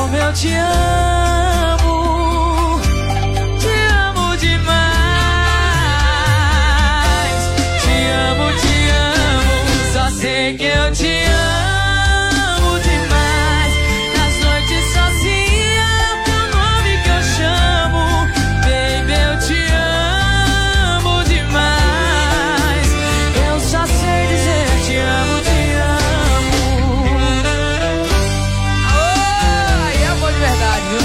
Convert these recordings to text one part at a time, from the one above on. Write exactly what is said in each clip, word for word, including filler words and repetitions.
como eu te amo, te amo demais. Te amo, te amo, só sei que eu te amo demais. Nas noites sozinha é o teu nome que eu chamo. Baby, eu te amo demais. Eu só sei dizer te amo, te amo. Oh, e amor de verdade, viu?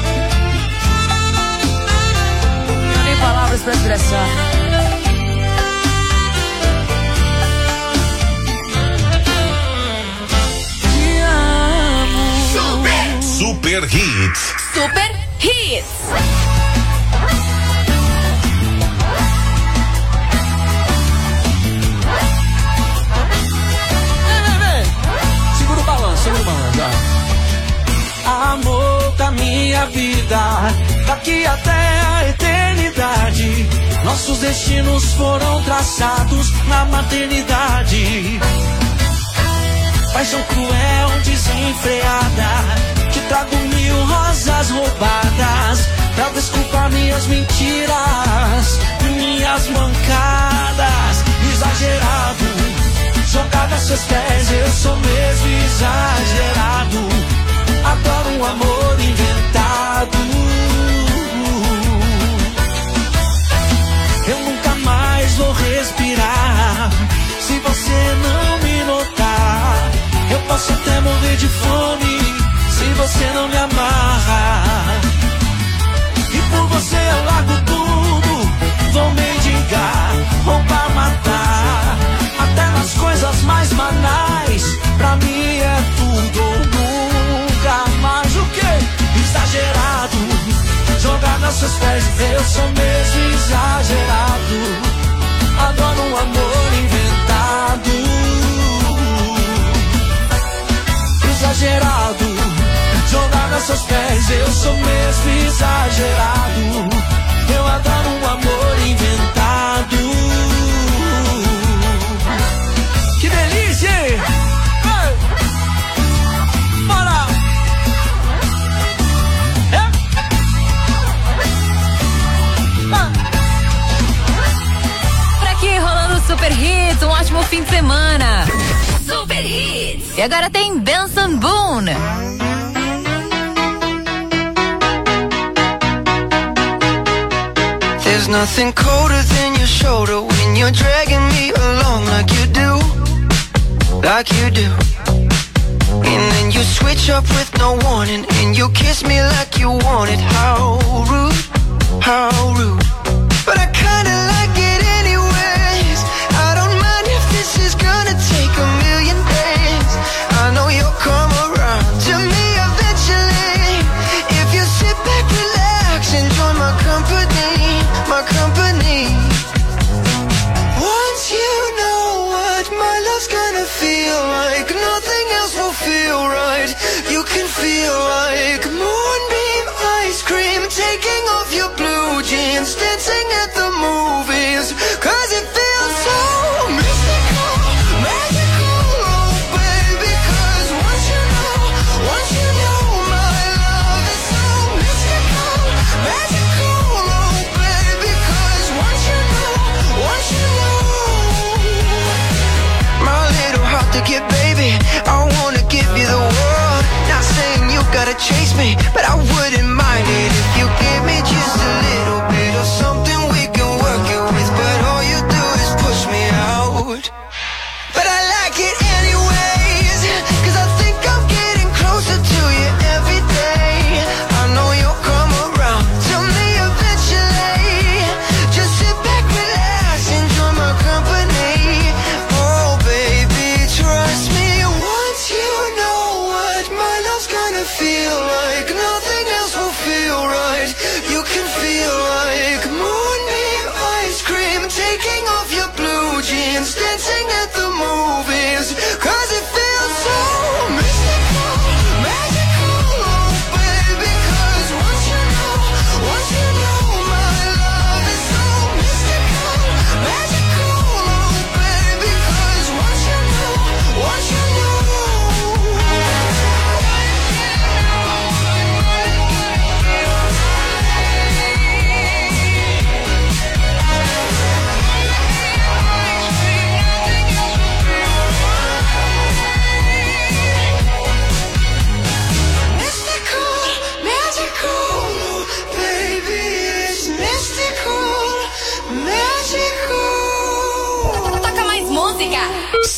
Não tem palavras pra expressar. Super Hits. Super Hits. Segura o balanço, segura o balanço. Amor da minha vida, daqui até a eternidade, nossos destinos foram traçados na maternidade. Paixão cruel, desenfreada, te trago mil rosas roubadas pra desculpar minhas mentiras, minhas mancadas. Exagerado, jogado a seus pés, eu sou mesmo exagerado. Adoro um amor inventado. Eu nunca mais vou respirar se você não me notar. Eu posso até morrer de fome se você não me amarrar. E por você eu largo tudo, vou mendigar, roubar, matar. Até nas coisas mais banais, pra mim é tudo ou nunca mais. O quê? Exagerado, jogado aos seus pés, eu sou mesmo exagerado. Adoro um amor inventado. Exagerado, jogado aos seus pés, eu sou mesmo exagerado. Eu adoro um amor inventado. Que delícia! Ei! Bora! É? Ah. Por aqui rolando Super Hits, um ótimo fim de semana. Super Hits. E agora tem Benson Boone. There's nothing colder than your shoulder when you're dragging me along like you do, like you do. And then you switch up with no warning and you kiss me like you want it. How rude, how rude. But I kinda like it anyways. I don't mind if this is gonna take a million days. I know you'll come around to me eventually. If you sit back, relax, enjoy my company, my company. Once you know what my love's gonna feel like, nothing else will feel right. You can feel like moonbeam ice cream, taking off your blue jeans, dancing at the movies, cause it feels so mystical, magical, oh baby. Cause once you know, once you know my love is so mystical, magical, oh baby. Cause once you know, once you know. My little heart to get, baby, I wanna give you the world. Not saying you gotta chase me, but I wouldn't mind it if you give me just a little bit of something we can work it with. But all you do is push me out. But I like it anyways, cause I think I'm getting closer to you every day. I know you'll come around to me eventually. Just sit back, relax, enjoy my company. Oh baby, trust me. Once you know what my love's gonna feel like, nothing else will feel right. You can feel like moonbeam ice cream, taking off your blue jeans, dancing at the movies, cause it feels so mystical, magical, oh baby. Cause once you know, once you know my love is so mystical, magical, oh baby. Cause once you know, once you know.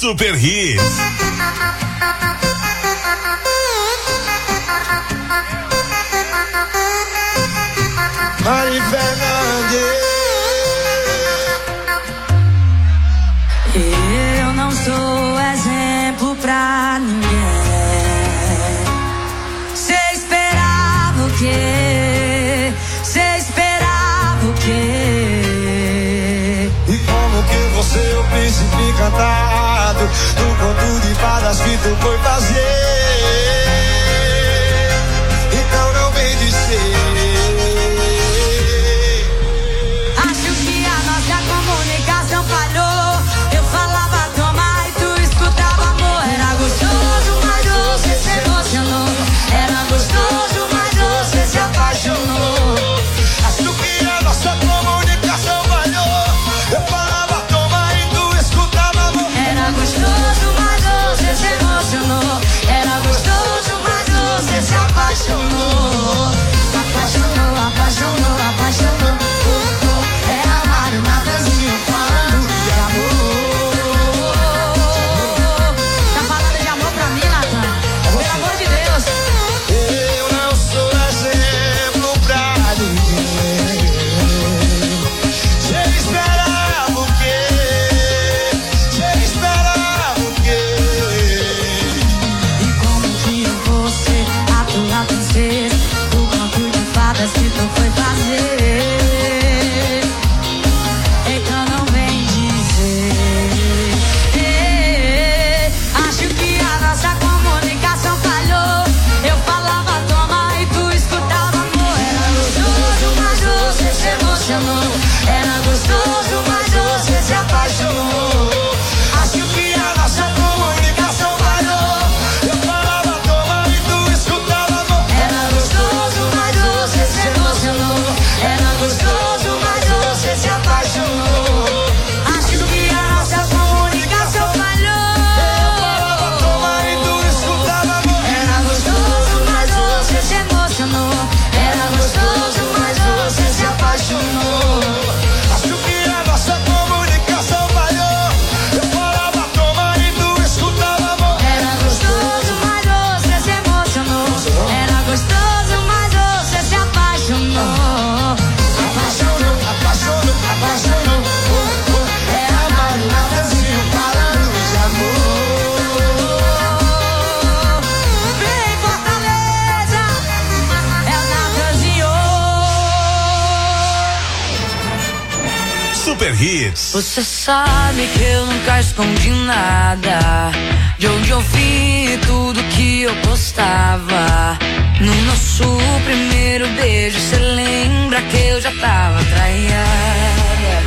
Super Hits. Mari Fernandes. Eu não sou exemplo pra ninguém. Cê esperava o quê? Cê esperava o quê? E como que você é o príncipe encantado do conto de fadas que tu foi fazer? Então não vem dizer. Acho que a nossa comunicação falhou. Eu falava toma e tu escutava amor. Era gostoso, mas você se emocionou. Era gostoso, mas você se apaixonou. Acho que a nossa comunicação falhou. Eu falava toma e tu escutava amor. Era gostoso, mas você se emocionou. Era gostoso, mas você se apaixonou. Apaixonou, apaixonou, apaixonou. É amar o Natanzinho falando de amor. Tá falando de amor pra mim, Natan? Pelo amor de Deus. Eu não sou exemplo pra ninguém. Você esperava o quê? Você esperava o quê? E como que eu vou ser a tua princesa? O conto de fadas que tu foi fazer. Então não vem dizer. Acho que a nossa comunicação falhou. Eu falava toma e tu escutava amor. Era gostoso, mas você se emocionou. Era gostoso, mas você se apaixonou. Acho que a nossa comunicação falhou. Eu falava toma e tu escutava amor. Era gostoso, mas você se emocionou. Era gostoso, mas você se apaixonou. Acho que a nossa comunicação falhou. Falava toma e tu escutava amor. Era gostoso, mas você se emocionou. Era gostoso, mas você se apaixonou. Acho que a nossa comunicação falhou. Eu falava toma e tu escutava amor. Era gostoso, mas você se emocionou. Era gostoso, mas você se apaixonou. Apaixonou, apaixonou, apaixonou. Oh, oh. É amar o Natanzinho falando de amor. Vem Fortaleza, é o Natanzinho. Super Hits. Você sabe que eu nunca escondi nada. De onde eu vi tudo que eu postava. No nosso primeiro beijo, cê lembra que eu já tava traiada.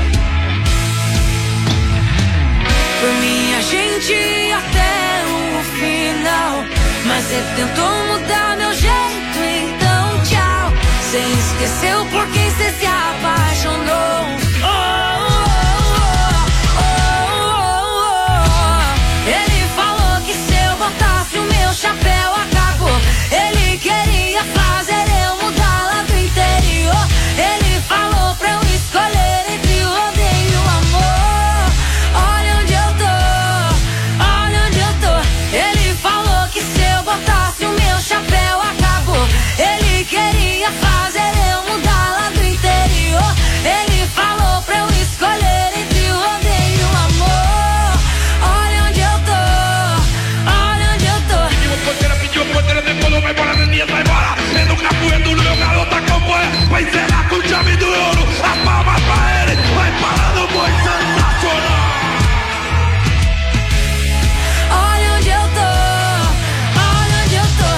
Por mim a gente ia até o final. Mas cê tentou mudar meu jeito, então tchau. Cê esqueceu por quem cê se apaixonou. Oh, oh, oh, oh, oh. Ele falou que se eu botasse o meu chapéu acabou. Ele queria fazer eu mudar lá do interior. Ele falou pra eu escolher entre o rodeio e o amor. Olha onde eu tô, olha onde eu tô. Ele falou que se eu botasse o meu chapéu acabou. Ele queria fazer eu mudar lá do interior. Ele falou pra eu escolher entre o rodeio e o amor. Olha onde eu tô, olha onde eu tô. Pediu porteira, pediu porteira, decolou, vai embora, Neninha, vai embora. É no capoeiro do meu garoto, acompanha. Vai encerrar com o chave do ouro. A palma pra ele, vai parando o boi sensacional. Olha onde eu tô, olha onde eu tô.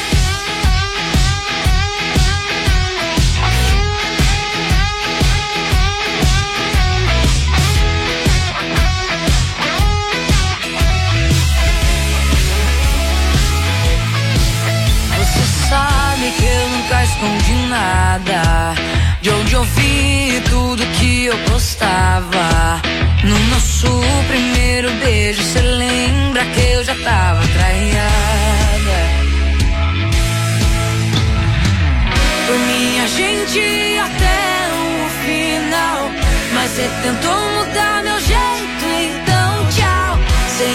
Você sabe que eu nunca escondi nada. De onde eu vi tudo que eu postava. No nosso primeiro beijo, cê lembra que eu já tava traiada. Por mim a gente ia até o final. Mas cê tentou mudar meu jeito, então tchau. Cê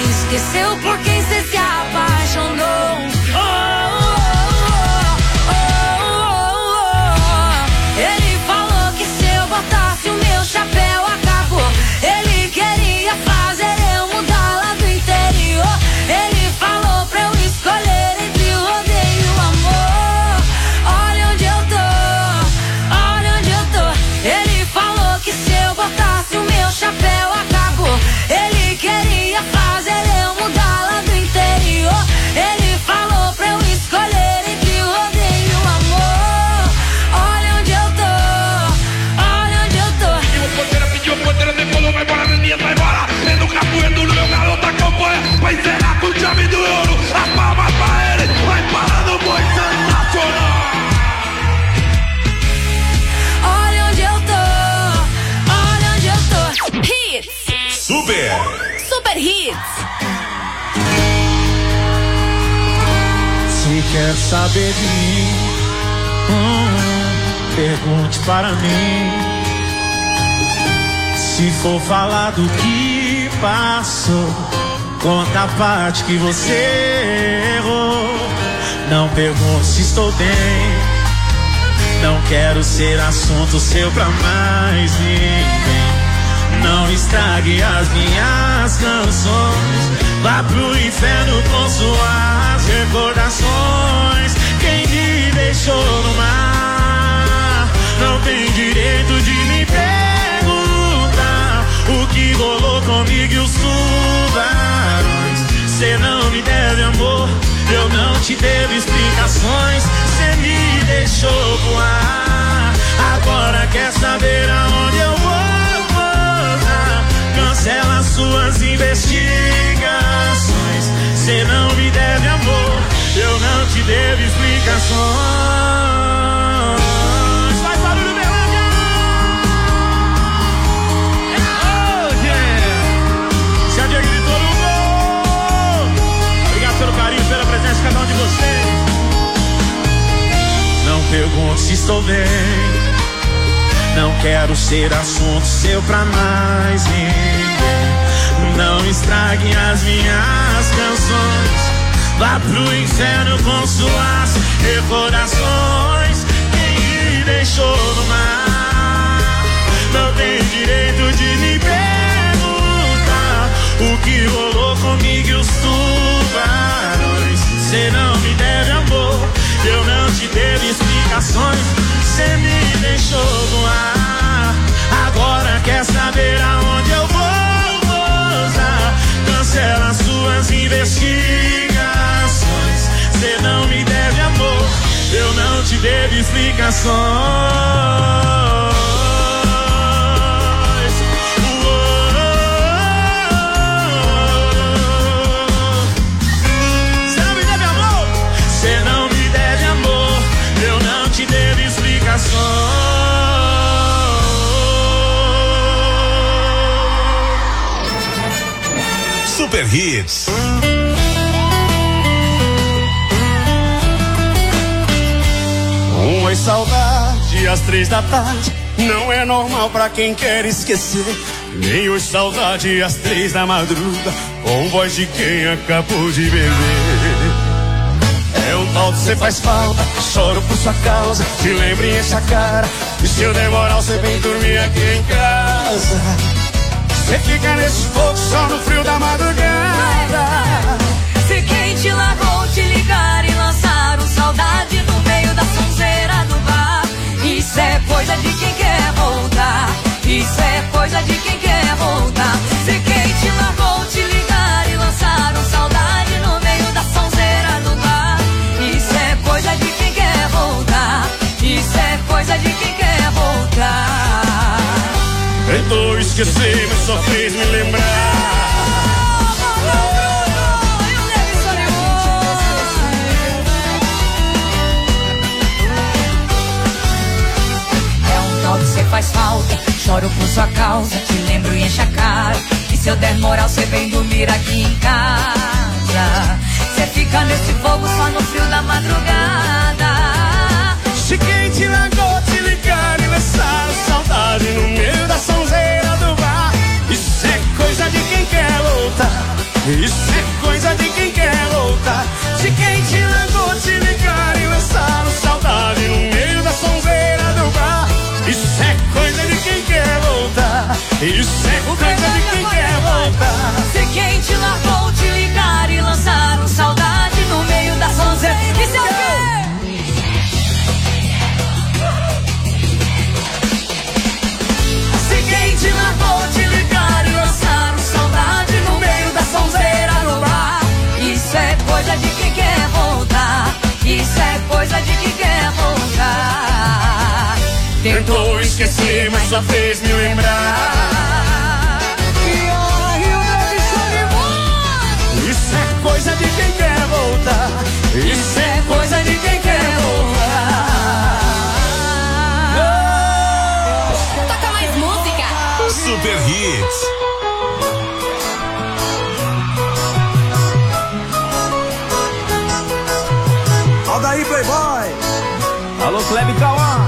esqueceu por quem cê se apaixonou. Oh, oh, oh, oh, oh. Ele falou que se eu botasse o meu chapéu acabou. Ele queria fazer eu mudar lá do interior. Ele falou pra eu escolher entre o rodeio e o amor. Olha onde eu tô, olha onde eu tô. Ele falou que se eu botasse o meu chapéu acabou. Ele queria fazer eu mudar lá do interior. Ele falou pra eu escolher entre o rodeio e o amor. Olha onde eu tô, olha onde eu tô. E o porteiro pediu, o porteiro decolou, vai embora, Neninha, vai embora. É do capoeiro, meu garoto acompanha. Vai zerar com chave do ouro. A palma pra ele, vai parar no boi sensacional. Olha onde eu tô, olha onde eu tô. Hits. Super. Super Hits. Se quer saber de mim, hum, pergunte para mim. Se for falar do que passou, conta a parte que você errou. Não pergunte se estou bem, não quero ser assunto seu pra mais ninguém. Não estrague as minhas canções, vá pro inferno com suas recordações. Quem me deixou no mar não tem direito de me perguntar o que rolou comigo e os tubarões. Cê não me deve amor, eu não te devo explicações. Cê me deixou voar, agora quer saber aonde eu vou. Cancela suas investigações. Cê não me deve amor, eu não te devo explicações. Faz barulho, Berlândia! Oh, yeah! Se a Diego gritou no gol. Obrigado pelo carinho, pela presença de cada um de vocês. Não pergunte se estou bem, não quero ser assunto seu pra mais ninguém. Não estrague as minhas canções, vá pro inferno com suas recordações. Quem me deixou no mar não tem direito de me perguntar o que rolou comigo e os tubarões. Cê não me deve amor, eu não te devo explicações. Cê me deixou voar, agora quer saber aonde eu vou pousar. Cancela suas investigações. Cê não me deve amor, eu não te devo explicações. Cê não me deve amor, cê não me deve amor, eu não te devo explicações. Super Hits. Uma saudade às três da tarde não é normal pra quem quer esquecer. Nem hoje saudade às três da madruga com voz de quem acabou de beber. É um tal de cê faz falta, choro por sua causa, te lembro e enche a cara. E se eu demorar você vem dormir aqui em casa. Cê fica nesse fogo só no frio da madrugada. Se quem te largou te ligar e lançar um saudade no meio da sonzeira do bar. Isso é coisa de quem quer voltar, isso é coisa de quem quer voltar. Se quem te largou te ligar e lançar um saudade no meio da sonzeira do bar. Isso é coisa de quem quer voltar, isso é coisa de quem quer voltar. Tentou esquecer, mas só fez me lembrar. Cê faz falta, choro por sua causa, te lembro e enche a cara. E se eu der moral, cê vem dormir aqui em casa. Cê fica nesse fogo só no frio da madrugada. Se quem te largou te ligar e lançar saudade no meio da sonzeira do bar. Isso é coisa de quem quer voltar, isso é esquecer, mas só fez me lembrar. Isso é coisa de quem quer voltar. Isso é coisa de quem quer voltar. Toca mais música. Super Hits. Roda aí, Playboy. Alô, Kleber Cauã.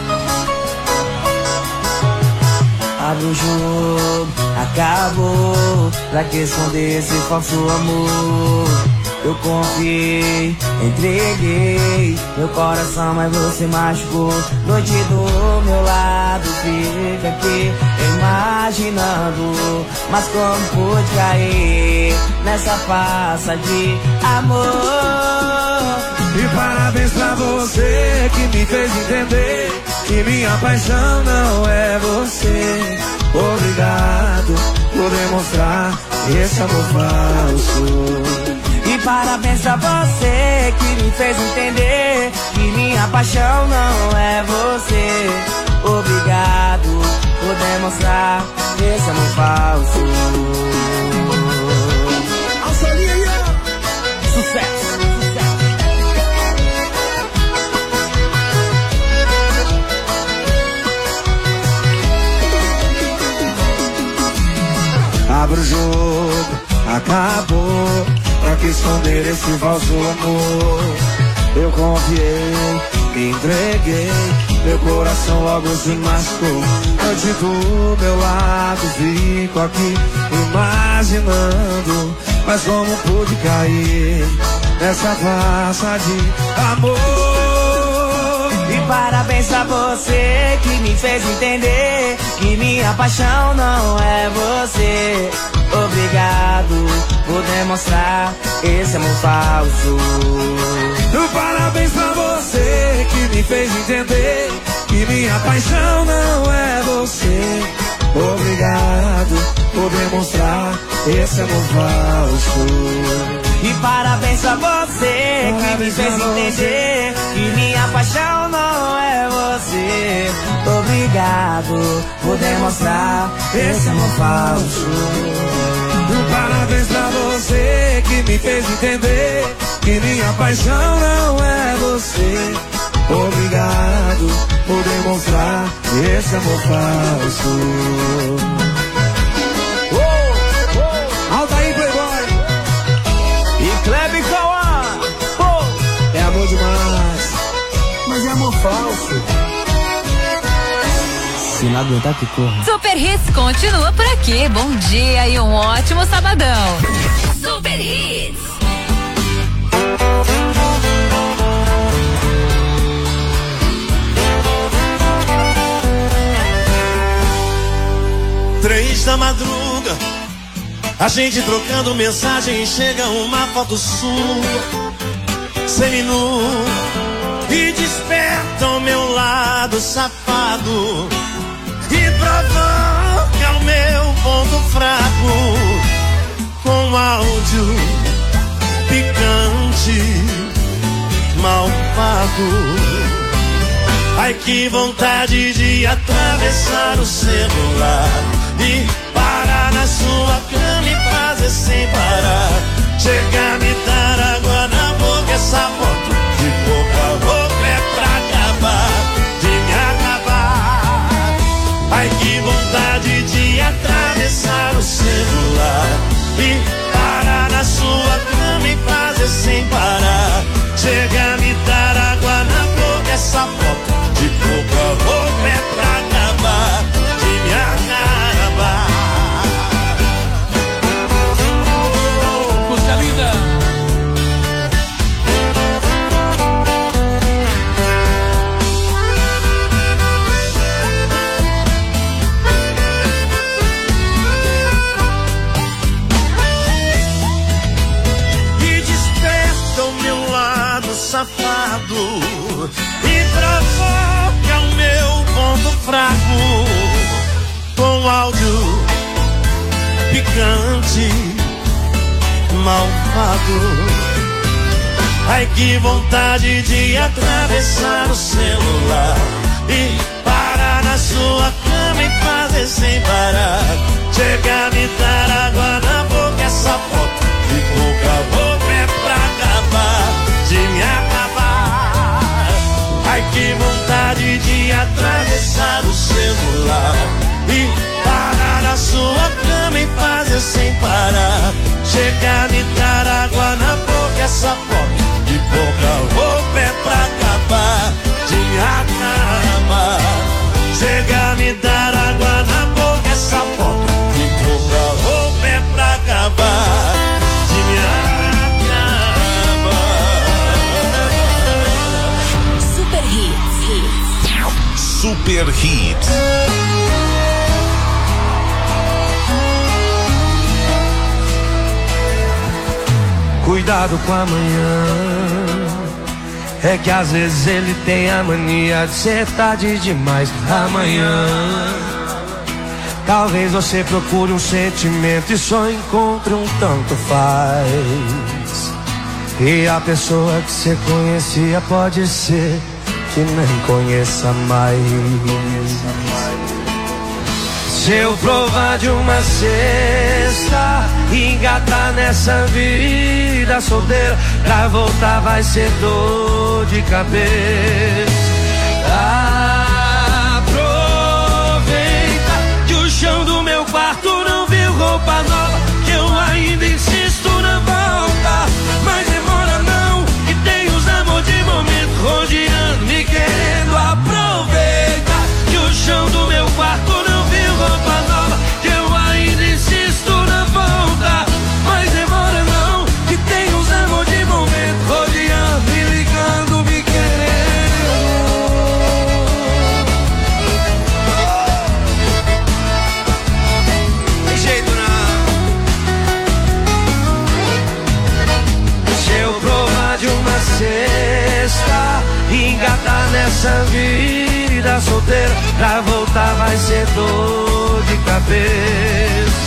Abre o jogo, acabou. Pra que esconder esse falso amor? Eu confiei, entreguei meu coração, mas você machucou. Noite do meu lado, fica aqui imaginando. Mas como pude cair nessa farsa de amor? E parabéns pra você que me fez entender que minha paixão não é você. Obrigado por demonstrar esse amor falso. E parabéns pra você que me fez entender que minha paixão não é você. Obrigado por demonstrar esse amor falso. Sucesso! Abre o jogo, acabou. Pra que esconder esse falso amor? Eu confiei, me entreguei, meu coração logo se machucou. Noite do meu lado, fico aqui imaginando. Mas como pude cair nessa farsa de amor? E parabéns a você que me fez entender que minha paixão não é você. Obrigado por demonstrar esse amor falso. Parabéns pra você que me fez entender que minha paixão não é você. Obrigado por demonstrar esse amor falso. E parabéns pra você que me fez entender que minha paixão não é você. Obrigado por demonstrar esse amor falso. Parabéns pra você que me fez entender que minha paixão não é você. Obrigado por demonstrar esse amor falso. Oh, oh. Alta aí, Playboy. E Kleber Cauã. Oh. É amor demais, mas é amor falso. Se não aguentar que corra. Super Hits continua por aqui. Bom dia e um ótimo sabadão. Super Hits. Três da madruga, a gente trocando mensagem, chega uma foto sua, seminu, e desperta o meu lado safado e provoca o meu ponto fraco com áudio picante, mal pago. Ai, que vontade de atravessar o celular e parar na sua cama e fazer sem parar. Chegar, me dar água na boca, essa foto de boca a boca é pra acabar, de me acabar. Ai, que vontade de atravessar o celular e parar na sua cama e fazer sem parar. Chegar, me dar água na boca, essa foto de boca a boca é pra acabar, de me acabar. Música linda. E desperta o meu lado safado e provoca o meu ponto fraco com áudio picante, malvado. Ai, que vontade de atravessar o celular e parar parar na sua cama e fazer sem parar. Chega a me dar água na boca, essa foto de boca a boca é pra acabar, de me acabar. Ai, que vontade de atravessar o celular e parar na sua cama e fazer sem parar. Chega a me dar água na boca, essa foto de boca a boca é pra acabar, de me acabar. Chega a me dar água na boca, essa foto de boca a boca é pra acabar, de me acabar. Super Hits. Super Hits. Cuidado com amanhã, é que às vezes ele tem a mania de ser tarde demais. Amanhã, talvez você procure um sentimento e só encontre um tanto faz. E a pessoa que você conhecia pode ser que nem conheça mais. Se eu provar de uma cesta e engatar nessa vida solteira, pra voltar vai ser dor de cabeça. Aproveita que o chão do meu quarto não viu roupa nova, que eu ainda insisto na volta. Mas demora não, que tem os amor de momento rodeando, me querendo. Aproveita que o chão do meu quarto não viu roupa nova, que eu ainda insisto na volta. Mas demora não, que tem uns amor de momento rodeando, me ligando, me querendo. Tem jeito não. Se eu provar de uma cesta e engatar nessa vida solteira, pra voltar vai ser dor de cabeça.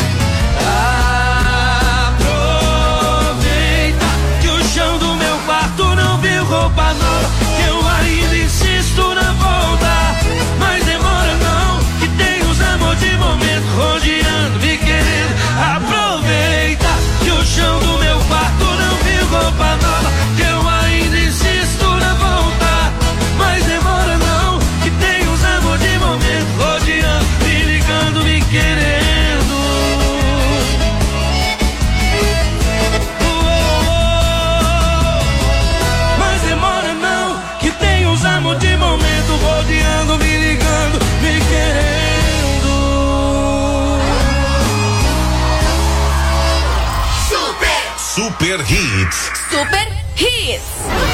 Aproveita que o chão do meu quarto não viu roupa nova, que eu ainda insisto na volta. Mas demora não, que tem os amor de momento rodeando, me querendo. Aproveita que o chão do meu quarto não viu roupa nova, que eu ainda insisto na volta. Mas demora não, que tem os amor de momento rodeando, me ligando, me querendo. Mas demora não, que tem os amor de momento rodeando, me ligando, me querendo. Super. Super Hits. Super Hits.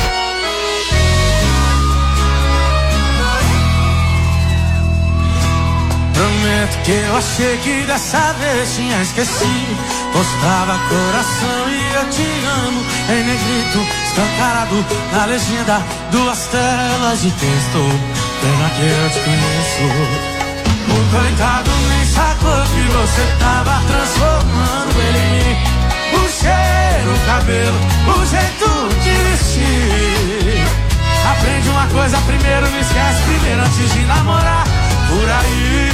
Prometo que eu achei que dessa vez tinha esquecido. Postava coração e eu te amo em negrito, escancarado na legenda, duas telas de texto. Pena que eu te conheço. O coitado nem sacou que você tava transformando ele em mim. O cheiro, o cabelo, o jeito de vestir. Aprende uma coisa primeiro, não esquece primeiro antes de namorar. Por aí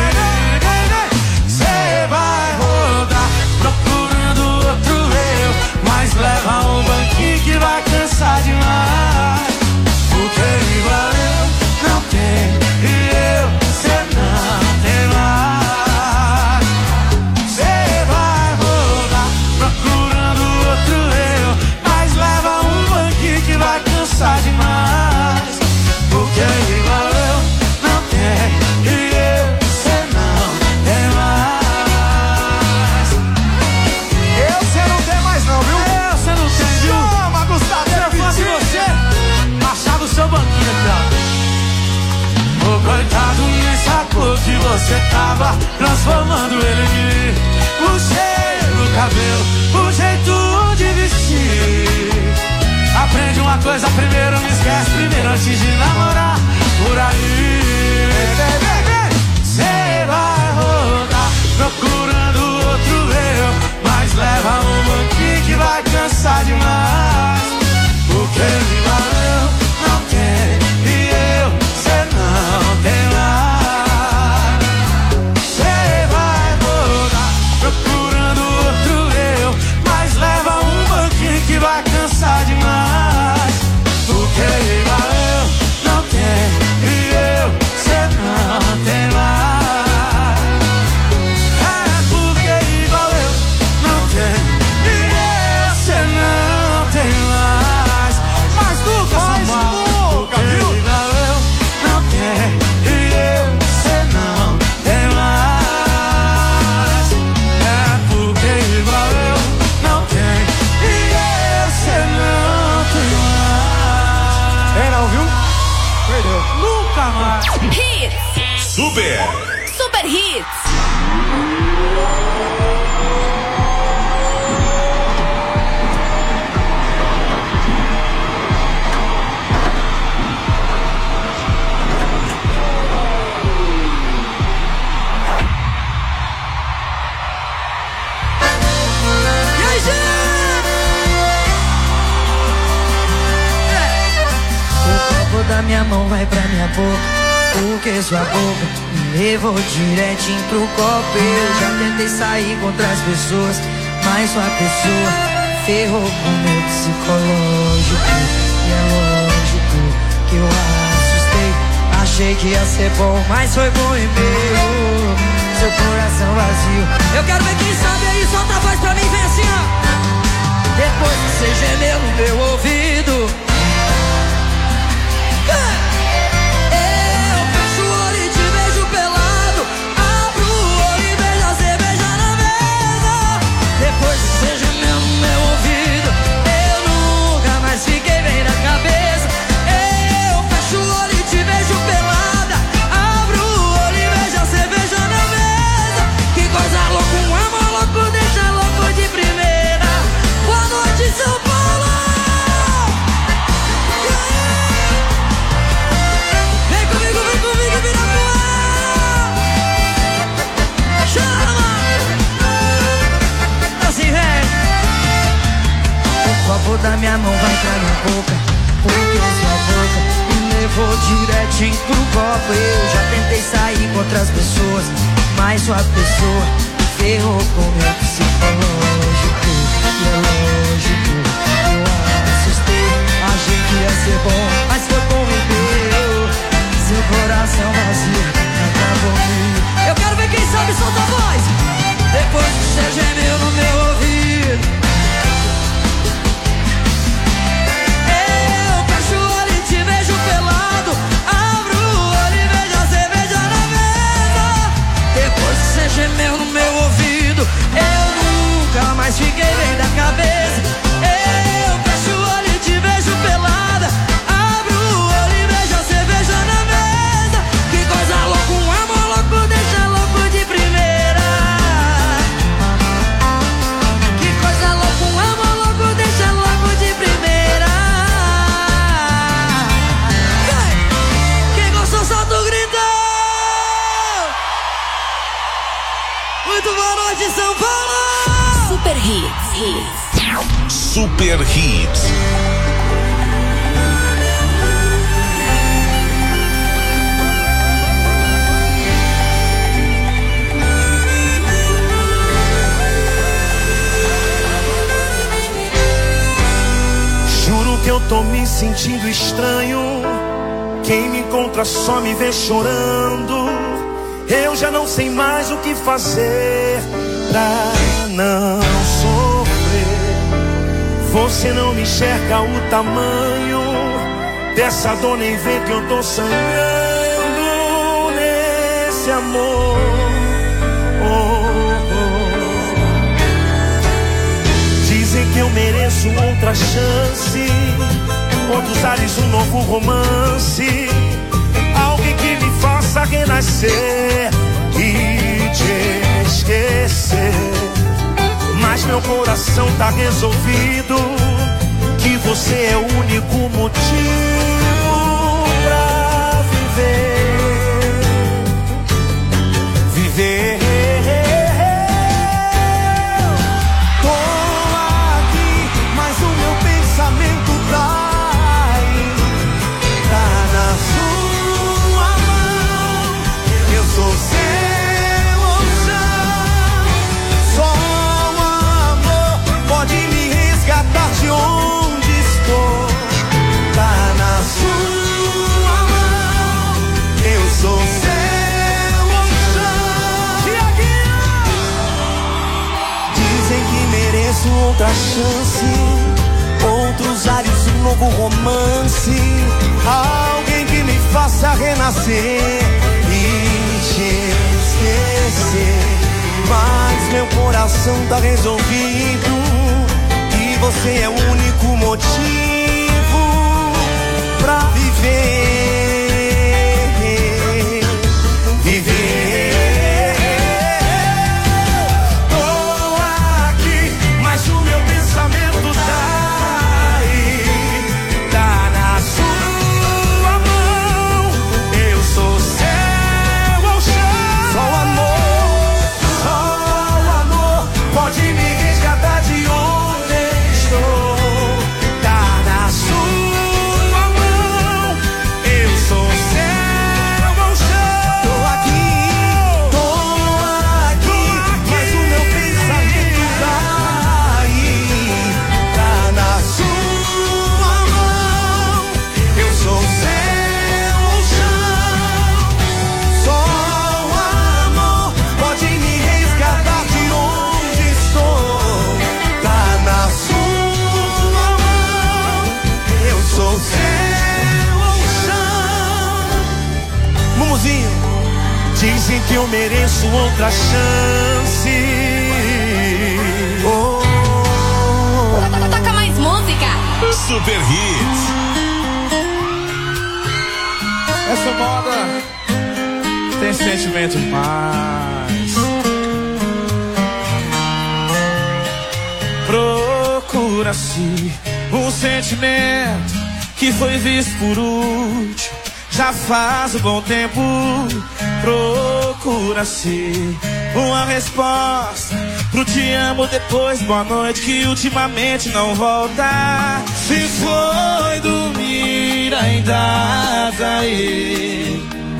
cê vai rodar procurando outro eu, mas leva um banquinho que vai cansar demais. Porque igual eu não tem e eu cê não tem mais. Cê vai rodar procurando outro eu, mas leva um banquinho que vai cansar demais. Porque igual eu não tem e eu cê não tem mais. Eu cê não tem mais não, viu? Eu cê não tem, viu? Chama, Gustavo. Se eu fosse você, achava o seu banquinho aqui, ó. O coitado nem sacou que você tava transformando ele em mim. O cheiro, o cabelo, o jeito de vestir. Aprende uma coisa primeiro, não esquece primeiro antes de namorar. Por aí cê vai rodar procurando outro eu, mas leva um banquinho que vai cansar demais. Porque igual eu não tenho e eu cê não tem mais. nunca mais. Hits. Super. Super Hits. Da minha mão vai pra minha boca, porque sua boca me levou direitinho pro copo. Eu já tentei sair com outras pessoas, mas sua pessoa ferrou com meu psicológico. E é lógico que eu assustei, achei que ia ser bom, mas foi bom e meu. Seu coração vazio, eu quero ver quem sabe aí, solta a voz pra mim, vem assim ó. Depois que você gemeu no meu ouvido, depois que você gemeu no meu ouvido, eu nunca mais fiquei bem na cabeça. Eu fecho o olho e te vejo pelada, abro o olho e vejo a cerveja na mesa. Que coisa louca, um amor louco deixa louco de primeira. Boa noite, São Paulo. Vem comigo, vem comigo, vira poeira. Chama. O copo da minha mão vai pra minha boca, porque sua boca me levou direitinho pro copo. Eu já tentei sair com outras pessoas, mas sua pessoa ferrou com meu psicológico. E é lógico, eu assustei, achei que ia ser bom, mas foi bom e deu. Seu coração vazio acabou comigo. Eu quero ver quem sabe, solta a voz. Depois que você gemeu no meu ouvido, você gemeu no meu ouvido, eu nunca mais fiquei bem da cabeça. Eu fecho o olho e te vejo pelada, abro o olho e vejo a cerveja na mesa. Que coisa louca, um amor louco deixa louco de primeira. Que coisa louca, um amor louco deixa louco de primeira. Quem gostou solta o grito. Muito boa noite, São Paulo! Super Hits. Hits. Super Hits. Juro que eu tô me sentindo estranho. Quem me encontra só me vê chorando. Eu já não sei mais o que fazer pra não sofrer. Você não me enxerga o tamanho dessa dor, nem vê que eu tô sangrando nesse amor. Oh, oh. Dizem que eu mereço outra chance, outros ares, um novo romance. Alguém que me faça renascer e te esquecer. Mas meu coração tá resolvido, que você é o único motivo pra viver. Viver. Tô aqui, mas o meu pensamento tá aí, tá na sua mão. Eu sou seu oceano, só o amor pode me resgatar de onde estou. Tá na sua mão, eu sou seu oceano. Dizem que mereço outra chance, outros ares, um novo romance. Alguém que me faça renascer e te esquecer. Mas meu coração tá resolvido, que você é o único motivo pra viver. Dizem que eu mereço outra chance. Oh, oh. Toca mais música. Super Hits. Essa moda tem sentimento demais. Procura-se um sentimento que foi visto por último. Já faz um bom tempo. Procura-se uma resposta pro te amo depois boa noite que ultimamente não volta. Se foi dormir ainda tá aí,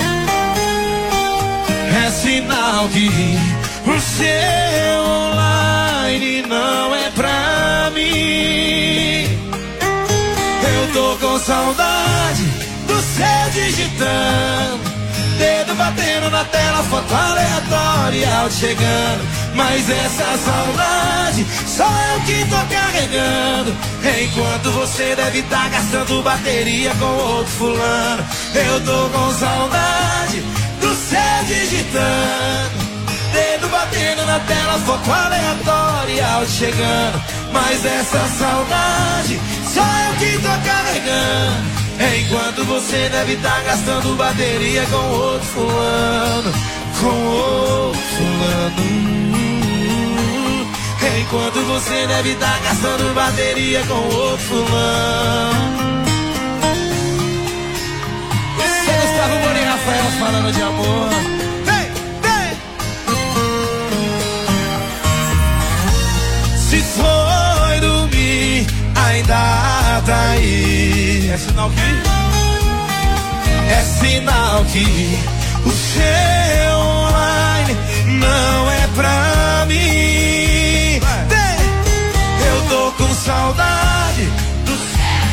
é sinal que o seu online não é pra mim. Eu tô com saudade do céu digitando, dedo batendo na tela, foto aleatória, áudio chegando. Mas essa saudade só eu que tô carregando, enquanto você deve estar gastando bateria com outro fulano. Eu tô com saudade do céu digitando, dedo batendo na tela, foto aleatória, áudio chegando. Mas essa saudade só eu que tô carregando, enquanto você deve estar gastando bateria com outro fulano. Com outro fulano. Enquanto você deve estar gastando bateria com outro fulano. Esse é Gustavo Moura e Rafael falando de amor. Vem, vem. Se foi dormir, ainda tá aí. É sinal que... É sinal que o seu online não é pra mim. Eu tô com saudade do céu,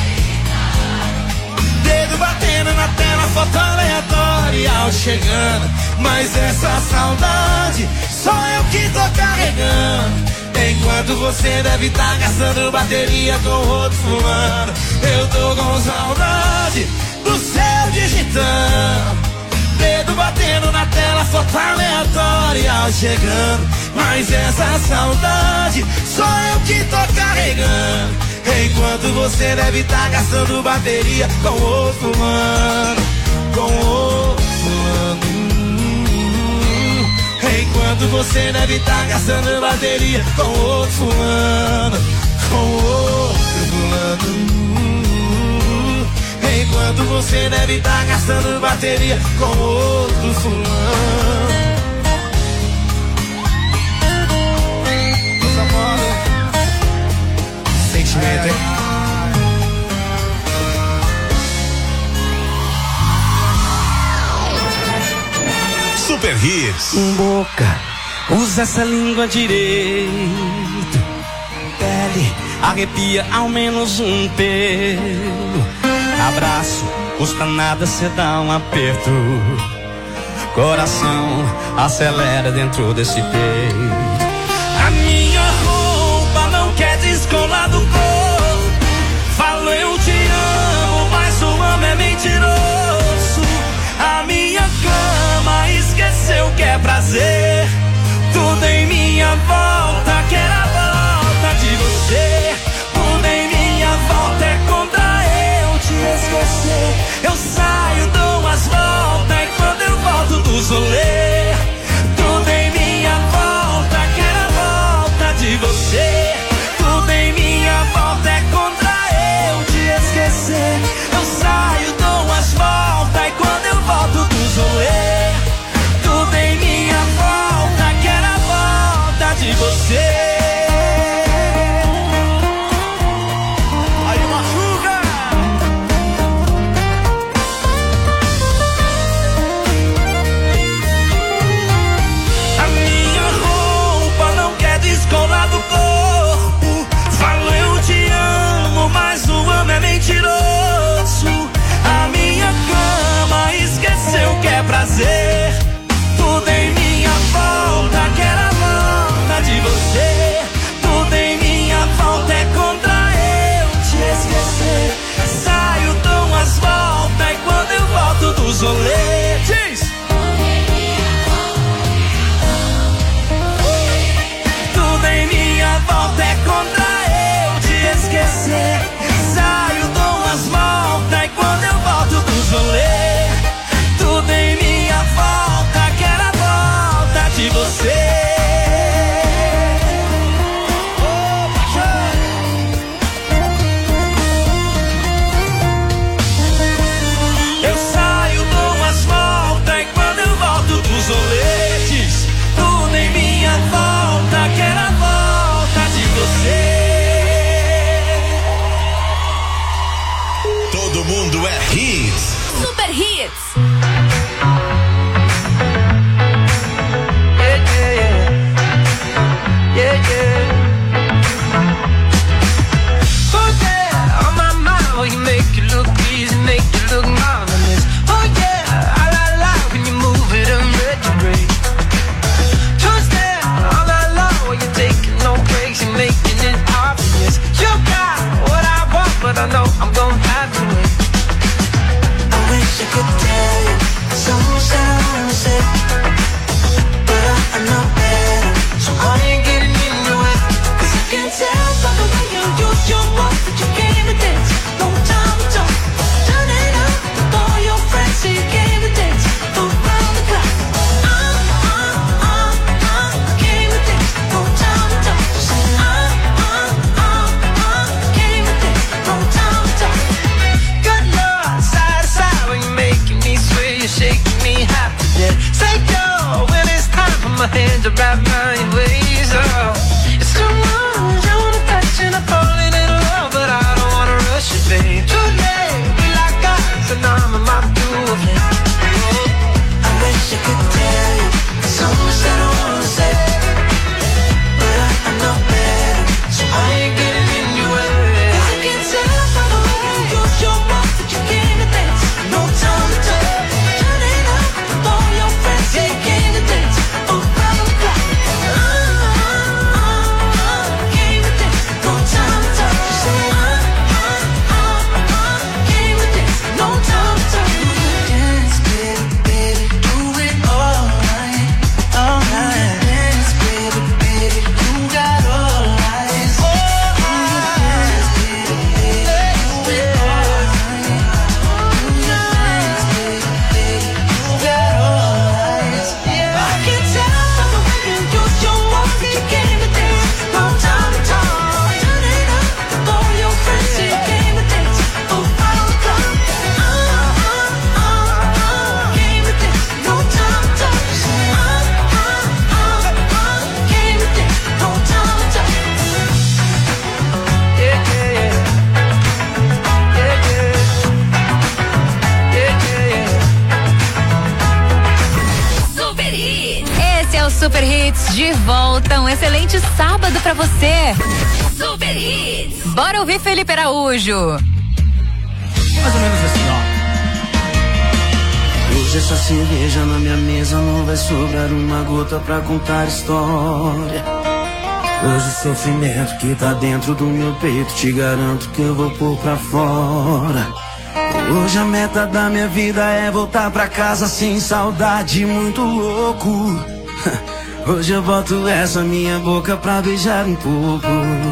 dedo batendo na tela, foto aleatória, áudio chegando. Mas essa saudade só eu que tô carregando, enquanto você deve estar gastando bateria com outro fulano. Eu tô com saudade do céu digitando, dedo batendo na tela, foto aleatória, áudio chegando. Mas essa saudade só eu que tô carregando, enquanto você deve estar gastando bateria com outro fulano. Com outro fulano. Enquanto você deve estar gastando bateria com outro fulano. Com outro fulano. Enquanto você deve estar gastando bateria com outro fulano. Sentimento, hein? Super Hits. Boca, usa essa língua direito. Pele, arrepia ao menos um pelo. Abraço, custa nada, cê dá um aperto. Coração, acelera dentro desse peito. A minha roupa não quer descolar do corpo. Falo eu te amo, mas o amo é mentiroso. A minha cama esqueceu que é prazer. Tudo em minha volta quer a volta de você. Tudo em minha volta é contra eu te esquecer. Eu saio, dou as voltas e quando eu volto do rolê, tudo em minha volta quer a volta de você. Tudo em minha volta é contra eu te esquecer. Eu saio, dou as voltas e quando eu volto do rolê, tudo em minha volta quer a volta de você. Prazer, tudo em minha volta quer a volta de você. Tudo em minha volta é contra eu te esquecer. Saio, dou as voltas e quando eu volto do rolê, diz: Hits. Super Hits. Yeah, yeah, yeah. Yeah, yeah. Oh yeah, on my mind, oh you make it look easy, make it look marvelous. Oh yeah, I like, like when you move it in retrograde. Twist it, all I love when you're taking no breaks, you're making it obvious. You got what I want, but I know I'm gonna have to wait. I wish I could tell you, so sad to say, but I, I know better, so I ain't getting into it. Cause I can tell by the way you use your mouth that you came to dance. No time to talk, turn it up with all your friends, so you came to dance around the clock. Uh, uh, uh, uh, came to dance, no time to talk. Just say uh, uh, uh, uh, came to dance, no time to talk. Good Lord, side to side when you're making me sway, you're shaking me half to death. Say go when it's time for my hands to wrap around your waist. Oh, it's too much, I wanna touch and I'm falling in love, but I don't wanna rush it, babe. Too late, we like guys and I'm in my duel. I wish I could tell you so much that I wanna say, but I, I know better, so I ain't getting into it. Cause I can tell by the way you use your mouth that you came to dance. No time to talk, turn it up with all your friends, yeah, you came to dance around the clock. Uh, uh, uh, came to dance, no time to talk. Just say uh, uh, uh, uh, came to dance, no time to talk. Dance, baby, baby, do it all night, all night. Dance, baby, baby, you got all eyes. Oh, dance, baby, baby, do it all night. Do your dance, baby, baby, you got all eyes. Yeah, I can tell by the way you use your mouth that you came to dance. No time to talk, turn it up with all your friends, so you came to dance around the clock. Uh, uh, uh, uh, came to dance, no time to talk. Just say uh, uh, uh, uh, came to dance, no time to talk. Yeah, yeah, yeah. Yeah, yeah. Yeah, yeah, yeah. Super Hits. Esse é o Super Hits de volta. Um excelente sábado pra você. Super Hits. Bora ouvir Felipe Araújo. Mais ou menos assim, ó. Hoje essa cerveja na minha mesa não vai sobrar uma gota pra contar história. Hoje o sofrimento que tá dentro do meu peito, te garanto que eu vou pôr pra fora. Hoje a meta da minha vida é voltar pra casa sem saudade, muito louco. Hoje eu boto essa minha boca pra beijar um pouco.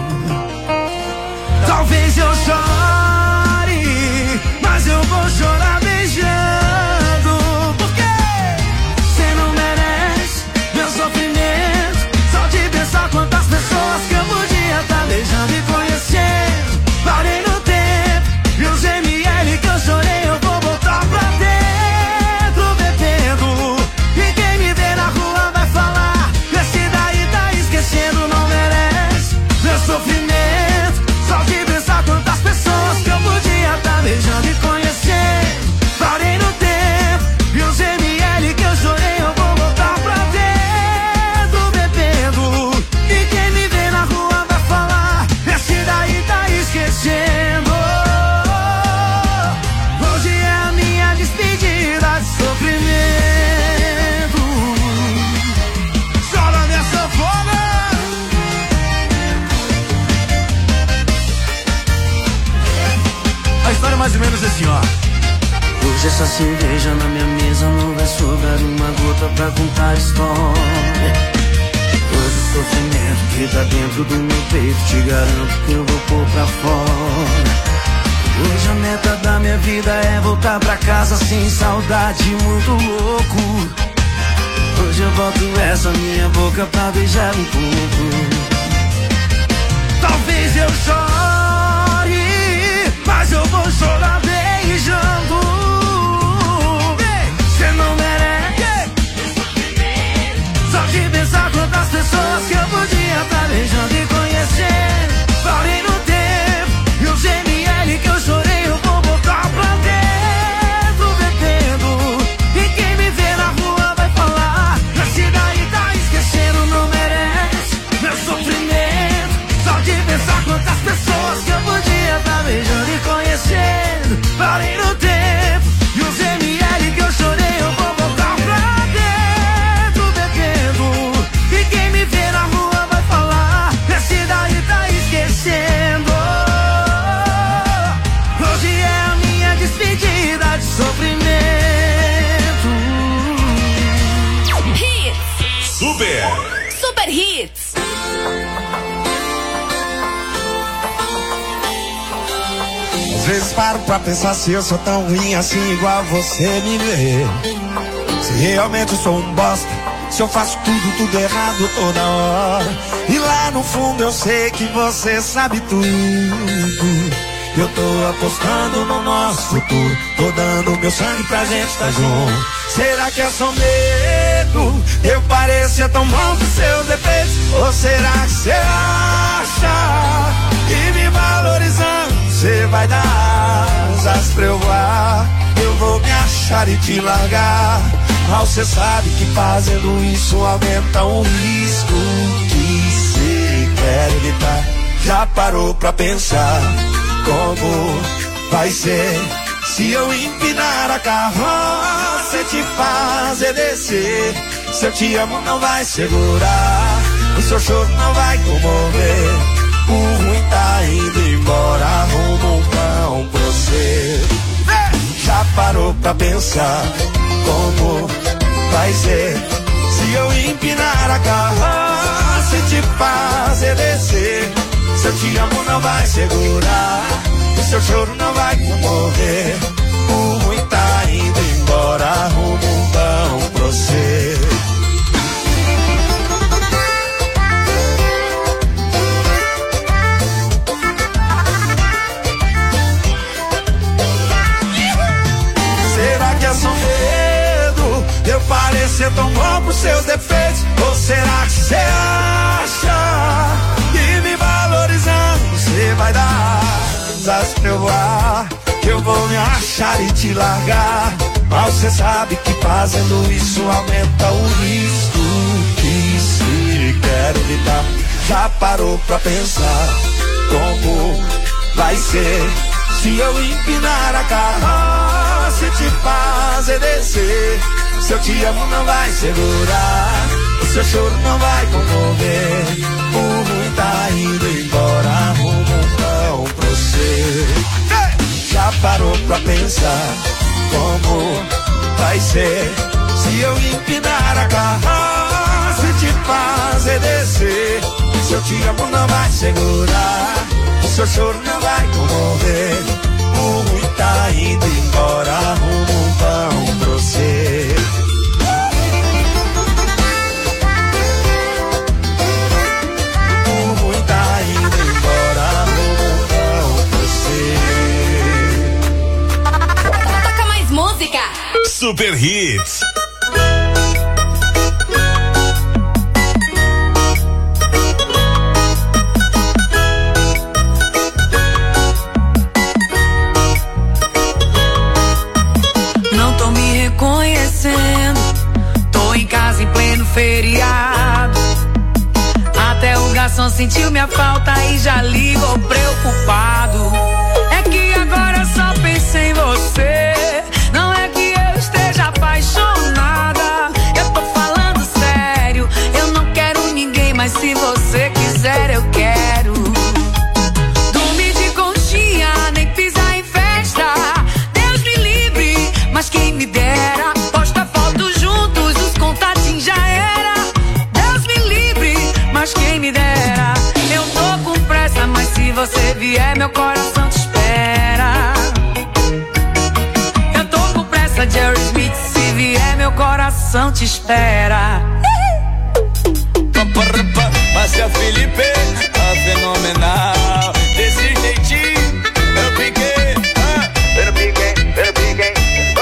Talvez eu chore, mas eu vou chorar beijando. Porque cê não merece meu sofrimento. Só de pensar quantas pessoas que eu podia tá beijando e conhecendo. Parei no tempo e os M L que eu chorei eu vou botar pra dentro bebendo. E quem me vê na rua vai falar, esse daí tá esquecendo, não merece meu sofrimento. Só de pensar quantas pessoas que eu podia tá beijando e conhecendo. Parei no tempo e os M L que eu chorei eu vou botar pra dentro bebendo. E quem me vê na rua vai falar, esse daí tá esquecendo. Hoje é a minha despedida de sofrimento. Chora minha sanfona. A história é mais ou menos assim, ó. Hoje essa cerveja na minha mesa não vai sobrar uma gota pra contar história. Hoje o sofrimento que tá dentro do meu peito, te garanto que eu vou pôr pra fora. Hoje a meta da minha vida é voltar pra casa sem saudade, muito louco. Hoje eu boto essa minha boca pra beijar um pouco. Talvez eu chore, mas eu vou chorar beijando. Cê não merece. Só de pensar quantas pessoas que eu podia tá beijando e conhecendo. Parei no tempo e os M L que eu chorei eu vou botar pra dentro. Super Hits. Às vezes paro pra pensar se eu sou tão ruim assim igual você me vê. Se realmente eu sou um bosta, se eu faço tudo, tudo errado toda hora. E lá no fundo eu sei que você sabe tudo. Eu tô apostando no nosso futuro, tô dando meu sangue pra gente estar junto. Será que é só medo? Eu parecia tão bom com seus defeitos. Ou será que você acha que me valorizando você vai dar asas pra eu voar? Eu vou me achar e te largar. Mal cê sabe que fazendo isso aumenta o risco que cê quer evitar. Já parou pra pensar como vai ser se eu empinar a carroça e te fazer descer? Se eu te amo não vai segurar, o seu choro não vai comover. O ruim tá indo embora, arruma um pão pra você. Já parou pra pensar como vai ser se eu empinar a carroça e te fazer descer? Se eu te amo não vai segurar, o seu choro não vai comover. O ruim tá indo embora, arruma um pão pra você. Será que é só medo? Eu parecer tão bom por seus defeitos? Ou será que você acha que me valorizando você vai dar asas pra eu voar? Eu vou me achar e te largar. Mal cê sabe que fazendo isso aumenta o risco que se quer evitar. Já parou pra pensar como vai ser se eu empinar a carroça e te fazer descer? Se eu te amo não vai segurar, o seu choro não vai comover. O ruim tá indo embora, arruma um pão pra você. Já parou pra pensar como vai ser se eu empinar a carroça e te fazer descer? Se eu te amo não vai segurar, o seu choro não vai comover. O ruim tá indo embora, arruma um pão pra você. O ruim tá indo embora, arruma um pão pra você. Toca mais música. Super Hits. Feriado, até o garçom sentiu minha falta e já ligou preocupado. É que agora só penso em você, não é que eu esteja apaixonada. Eu tô falando sério, eu não quero ninguém, mas se você quiser eu quero. Dormir de conchinha, nem pisar em festa, Deus me livre, mas quem me dera. Posta foto juntos, os contatinhos já era. Mas quem me dera, eu tô com pressa, mas se você vier, meu coração te espera. Eu tô com pressa, Jerry Smith, se vier, meu coração te espera. Márcia Felipe, a fenomenal, desse jeitinho, eu piquei, ah, eu piquei, eu piquei,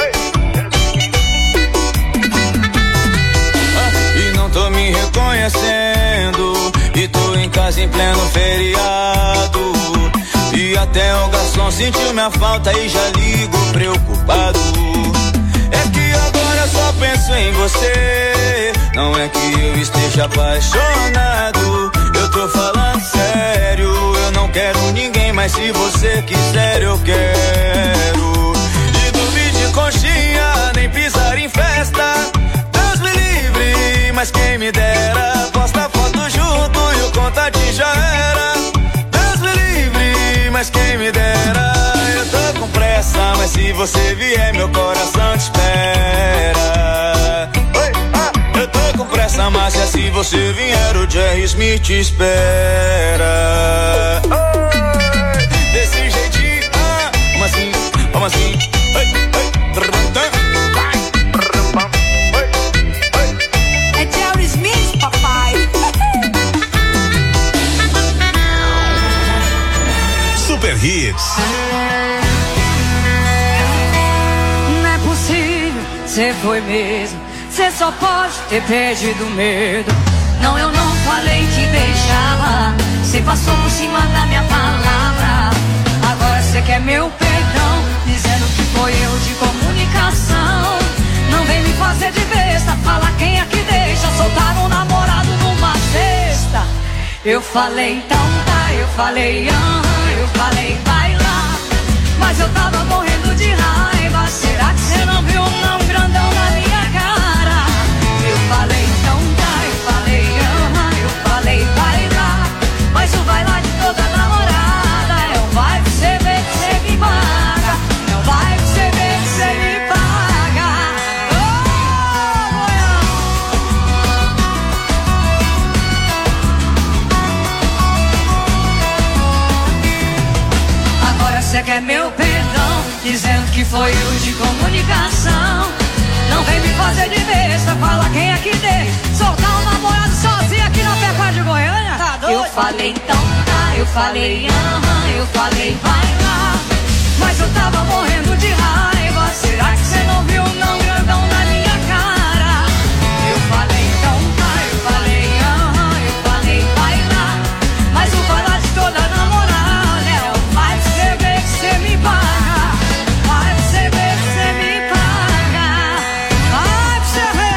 ah, e não tô me reconhecendo. E tô em casa em pleno feriado, e até o garçom sentiu minha falta e já ligou preocupado. É que agora só penso em você, não é que eu esteja apaixonado. Eu tô falando sério, eu não quero ninguém, mas se você quiser eu quero. E dormir de conchinha, nem pisar em festa, Deus me livre, mas quem me dera. Posta foto junto e o contatinho já era. Deus me livre, mas quem me dera. Eu tô com pressa, mas se você vier, meu coração te espera. Oi, ah, eu tô com pressa, mas se você vier, o Jerry Smith te espera. Desse jeitinho, ah, como assim, como assim? Ai, ai, é Jerry Smith, papai. Super Hits. Não é possível, cê foi mesmo. Cê só pode ter perdido medo. Não, eu não falei que deixava. Cê passou por cima da minha palavra. Agora cê quer meu perdão, dizendo que foi erro de comunicação. Não vem me fazer de besta, fala quem é que deixa soltar um namorado numa sexta. Eu falei então tá, eu falei aham, eu falei vai lá. Mas eu tava morrendo de raiva. Será que cê não viu não grandão na minha cara? Eu falei então tá, eu falei aham, eu falei vai lá. Mas o vai lá de toda namorada é um vai que cê vê que cê me paga. É um vai que cê vê que cê me paga. Oh, agora cê quer meu perdão, dizendo que foi erro de comunicação. Não vem me fazer de besta, fala quem é que deixa soltar um namorado sozinho aqui na Pecuária de Goiânia. Tá doido? Eu falei então tá, eu falei aham, eu falei vai lá. Mas eu tava morrendo de raiva. Será que cê não viu não grandão na minha cara? Eu falei então tá, eu falei aham, eu falei vai lá. Mas o vai lá de toda namorada é o vai que cê vê que cê me paga. Vai que cê vê que cê me paga. Vai que cê vê.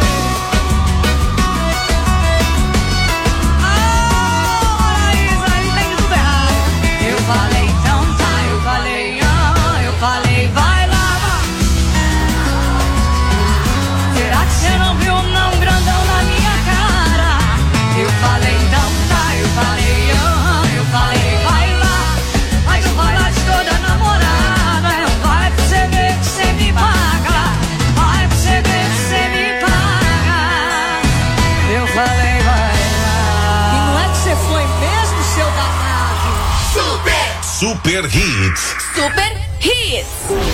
Ah, Isa, aí tem tudo errado. Eu falei então tá, eu falei aham, eu falei vai lá. Será que cê não viu não grandão na minha cara? Eu falei então tá, eu falei aham, eu falei vai lá. Mas o vai lá de toda namorada é um vai pra cê ver que cê me paga. Vai pra cê ver que cê me paga. Eu falei vai lá. E não é que cê foi mesmo, seu danado? Super! Super Hits. Super Hits.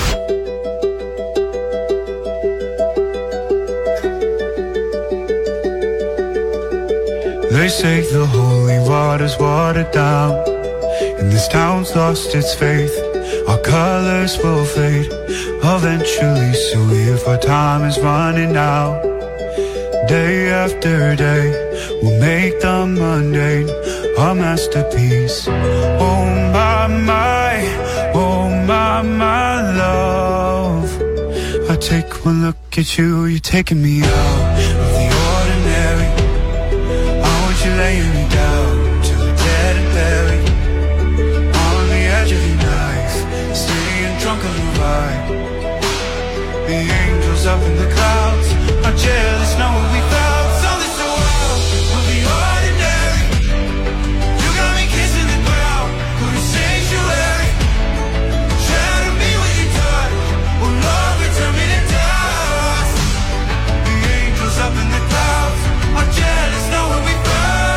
They say the holy water's watered down, and this town's lost its faith. Our colors will fade eventually, so if our time is running out, day after day, we'll make the mundane a masterpiece. Oh my, my, oh my, my love, I take one look at you, you're taking me out of the ordinary. You're laying me down to the dead and buried on the edge of your knife, staying drunk on your vibe. The angels up in the clouds are jealous, know what we felt. So this world will be ordinary. You got me kissing the ground, put a sanctuary. Shadow me when you touch, oh Lord, return me to dust. The angels up in the clouds are jealous, know what we felt.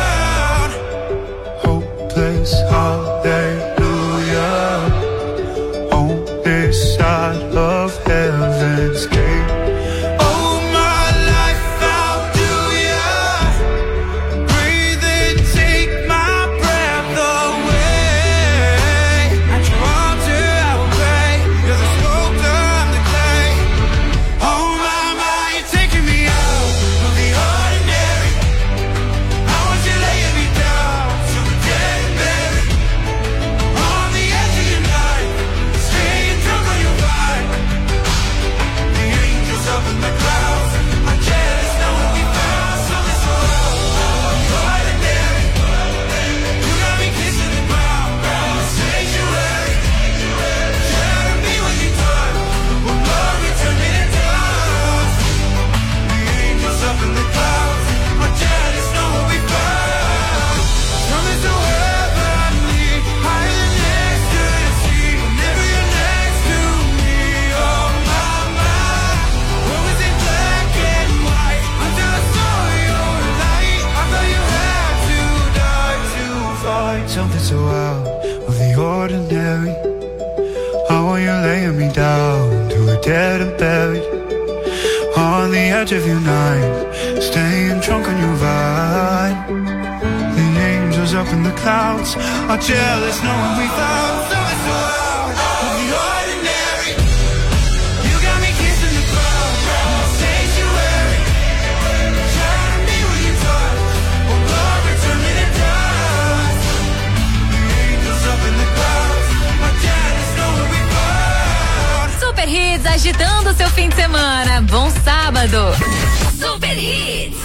Hopeless hallelujah on this side of heaven's gate. Oh, my life, how do ya breathe and take my breath away? At your altar I will pray, you're the sculptor, I'm the clay. Oh my, my, you're taking me out of the ordinary. I want you laying me down to the dead and buried on the edge of your night, staying drunk on your vibe. The dead and buried on the edge of your night, staying drunk on your vine. The angels up in the clouds are jealous knowing we found something so out of the ordinary. You got me kissing the clouds, sanctuary, trying to be what you touch, oh Lord, return me to dust. The angels up in the clouds are jealous knowing we found. Super Hits agitando seu fim de semana. Bom sábado. Super Hits.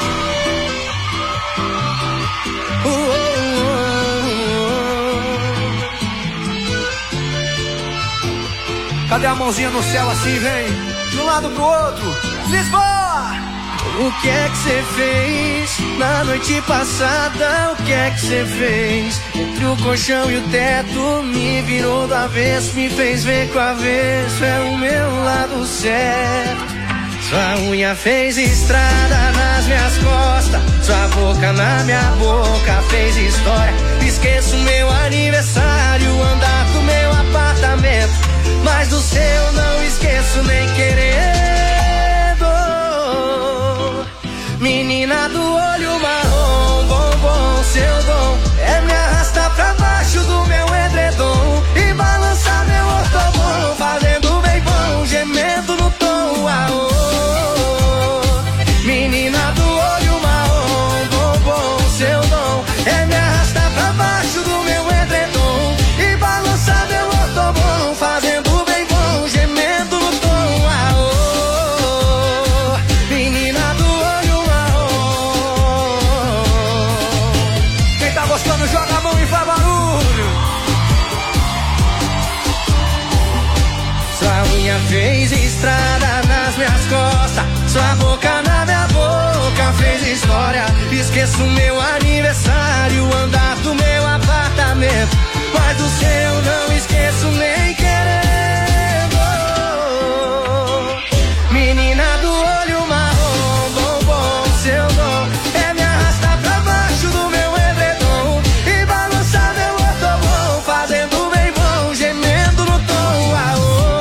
Cadê a mãozinha no céu assim, vem? De um lado pro outro. Lisboa! O que é que você fez na noite passada? O que é que você fez? Entre o colchão e o teto, me virou do avesso, me fez ver que o avesso é o meu lado certo. Sua unha fez estrada nas minhas costas, sua boca na minha boca fez história. Esqueço meu aniversário, andar do meu apartamento, mas do seu não esqueço nem querendo. Menina do olho marrom, bombom, seu dom é me arrastar pra baixo do meu edredom e balançar meu ortobom, fazendo bem bom, gemendo no tom, aô. Menina do olho marrom, bombom, seu dom é me arrastar pra baixo do meu edredom e balançar meu ortobom, fazendo bem bom, gemendo no tom, aô. Menina do olho marrom. Quem tá gostando joga a mão e faz barulho. Sua unha fez estrada nas minhas costas, sua boca na minha boca fez história. Esqueço meu aniversário, andar do meu apartamento, mas do seu não esqueço nem querendo. Menina do olho marrom, bombom, seu dom é me arrastar pra baixo do meu edredom e balançar meu ortobom, fazendo bem bom, gemendo no tom, aô.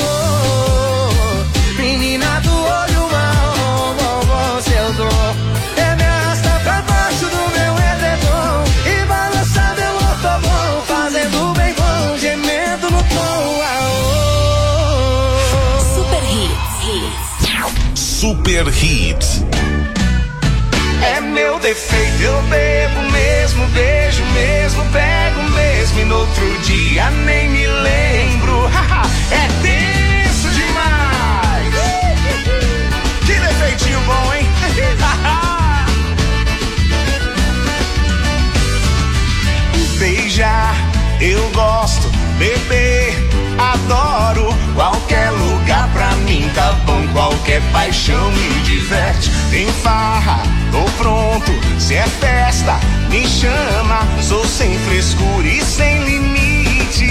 Menina do olho marrom, bombom, seu dom é me arrastar pra baixo do meu edredom e balançar meu ortobom, fazendo bem bom, gemendo no tom, aô. Super Hits. Super Hits. É meu defeito, eu bebo mesmo, beijo mesmo, pego mesmo e no outro dia nem me lembro. É tenso demais. Que defeitinho bom, hein? Beijar, eu gosto, beber, adoro. Qualquer lugar pra mim tá bom, qualquer paixão me diverte. Tem farra, tô pronto, se é festa, me chama. Sou sem frescura e sem limites.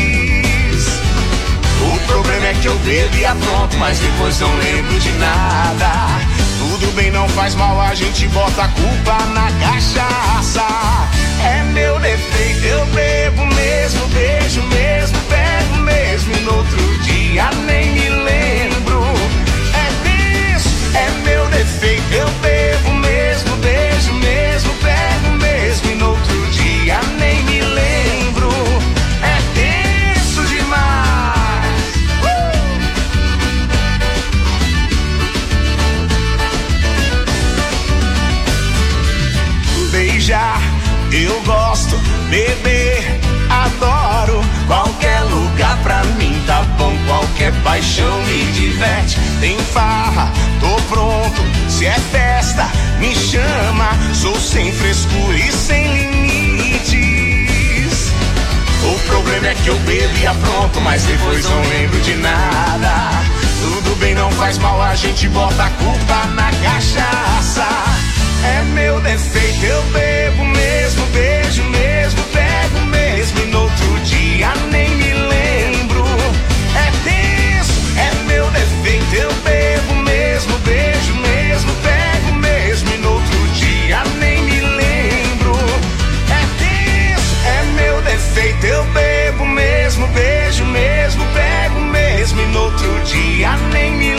O problema é que eu bebo e apronto, mas depois não lembro de nada. Tudo bem, não faz mal, a gente bota a culpa na cachaça. É meu defeito, eu bebo mesmo, beijo mesmo, pego mesmo e no outro dia nem me lembro. É isso, é meu defeito, eu bebo mesmo, beijo mesmo, pego mesmo e no outro dia nem me lembro. É tenso demais. uh! Beijar, eu gosto, beber, adoro. Qualquer lugar pra mim tá bom, qualquer paixão me diverte. Tem farra, tô pronto, se é festa, me chama. Sou sem frescura e sem limites. O problema é que eu bebo e apronto, mas depois não lembro de nada. Tudo bem, não faz mal, a gente bota a culpa na cachaça. É meu defeito, eu bebo mesmo, beijo mesmo, pego mesmo e no outro dia nem me lembro. É tenso, é meu defeito, eu bebo mesmo, beijo mesmo, pego mesmo e no outro dia nem me lembro. É tenso, é meu defeito, eu bebo mesmo, beijo mesmo, pego mesmo e no outro dia nem me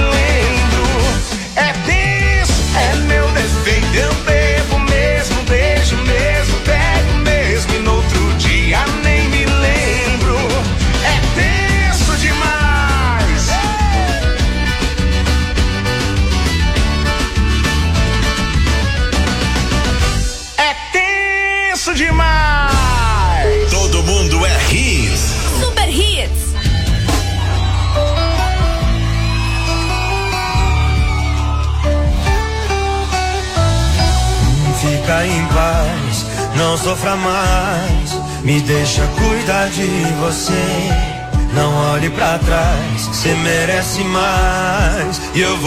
Viva em paz, não sofra mais. Me deixa cuidar de você. Não olhe pra trás, cê merece mais. E eu vou